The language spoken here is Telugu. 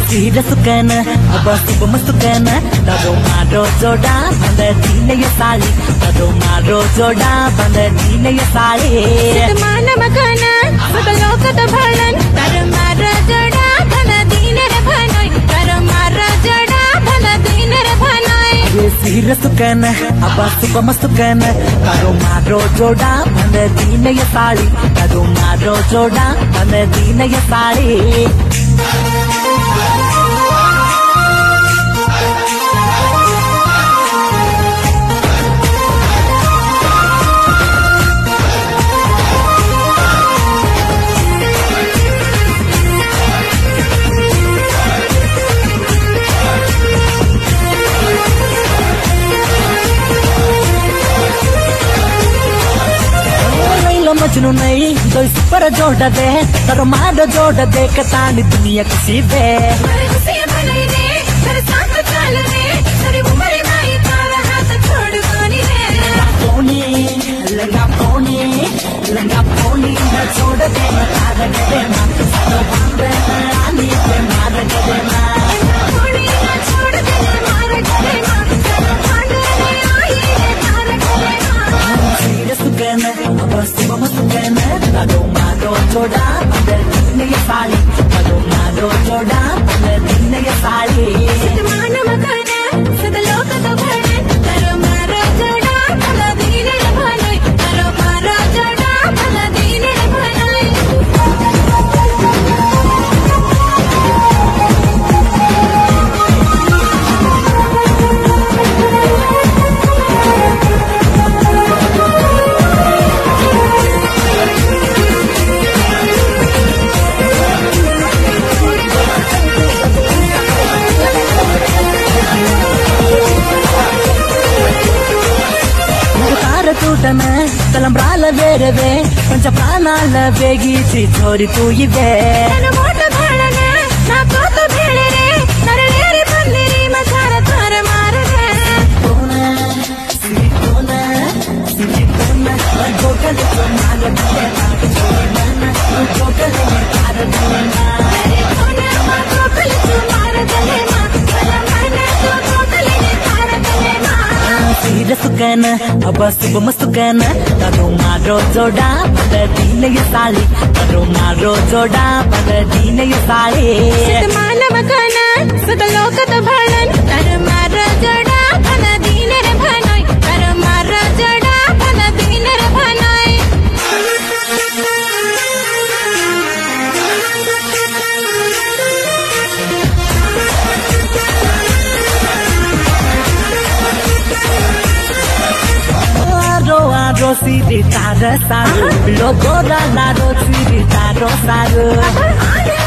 सीधा सुकन अब सुब मस्तुकन तरो मारो जोड़ा बंद दीन ये साली तरो मारो जोड़ा बंद दीन ये साली मान मकान लोक भलन तरो मारो जोड़ा बंद दीन रे भनोय तरो मारो जोड़ा बंद दीन रे भनोय सीधा सुकन अब सुब मस्तुकन तरो मारो जोड़ा बंद दीन ये साली तरो मारो जोड़ा बंद दीन ये साली मजनू नहीं तो इस पर जोड़ दे तर मार जोड़ दे कतानी दुनिया किसी पे लगा पोनी न छोड़ दे मार दे मार तरो मारो जोड़ा बंद दीन ये साली तरो मारो जोड़ा बंद दीन ये साली मान मकान लोक भलन तरो मारो जोड़ा बंद दीन रे भनोय तरो मारो जोड़ा बंद दीन रे भनोय చూటన తలంబ్రాల వేరవే పంచ ప్రాణాల వేగిచి చోరితూ ఇవే మోట భళన నా కోత భేళరే నరలేరి పందిరి మసార తార మారదే కోన గోటల మారదే గోటల सुकन अब सुब मस्तुकन तरो मारो जोड़ा बंद दीन ये साली तरो मारो जोड़ा बंद दीन ये साली मान मकान लोक भलन तरो मारो जोड़ा बंद दीन रे भनोय तरो मारो जोड़ा बंद दीन रे भनोय रो सिरी तार सारो लोगो रा रो सिरी तारो सारो